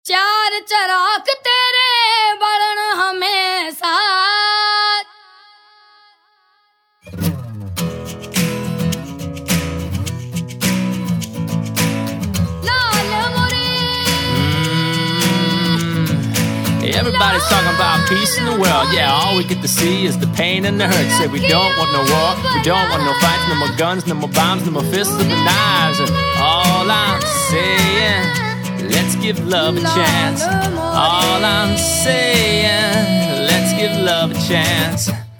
चार चराग तेरे बड़न हमेशा लाल मोरे Everybody's talking about peace in the world. Yeah, all we get to see is the pain and the hurt. Say we don't want no war, we don't want no fights, no more guns, no more bombs, no more fists and the knives. And all I'm saying, let's give love a chance. All I'm saying, let's give love a chance.